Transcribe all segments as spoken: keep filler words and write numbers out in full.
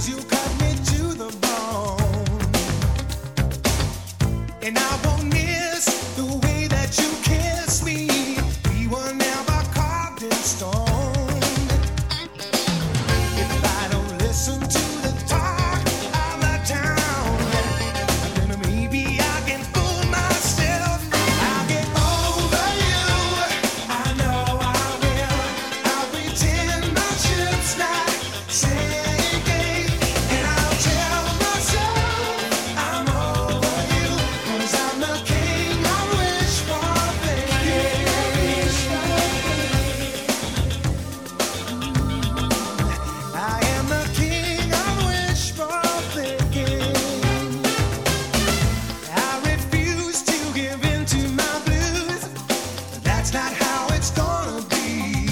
you cut me to the bone. And I won't miss the way that you kiss me. We were never carved in stone. If I don't listen to the talk of the town, then maybe I can fool myself. I'll get over you. I know I will. I'll pretend my ship's not sinking, and I'll tell myself I'm over you, 'cause I'm the king of wishful thinking. I am the king of wishful thinking. I refuse to give in to my blues. That's not how it's gonna be.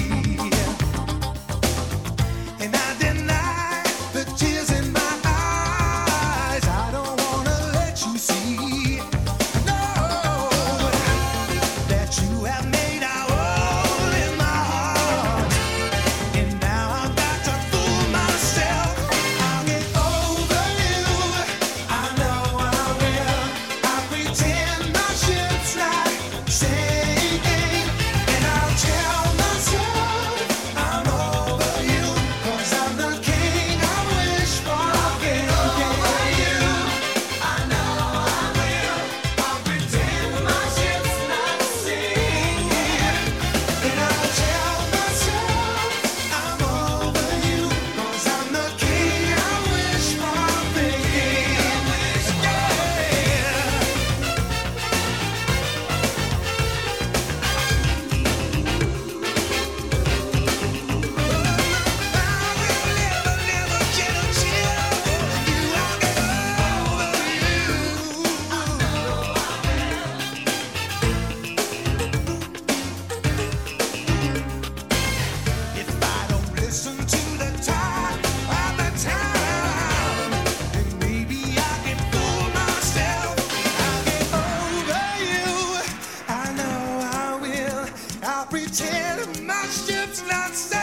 And I deny the tears in my eyes. I don't wanna let you see, no, that you have made a hole in my heart. And now I've got to fool myself. I'll get over you. I know I will. I pretend my ship's not sinking, and I'll tell myself I'm over you, 'cause I'm the king of wishful thinking. I know I will. I'll pretend my ship's not sinking, and I'll tell myself I'm over you, 'cause I'm the king of wishful thinking. If I don't listen to the talk of the town, then maybe I can fool myself. I'll get over you. I know I will. I'll pretend my ship's not sailing.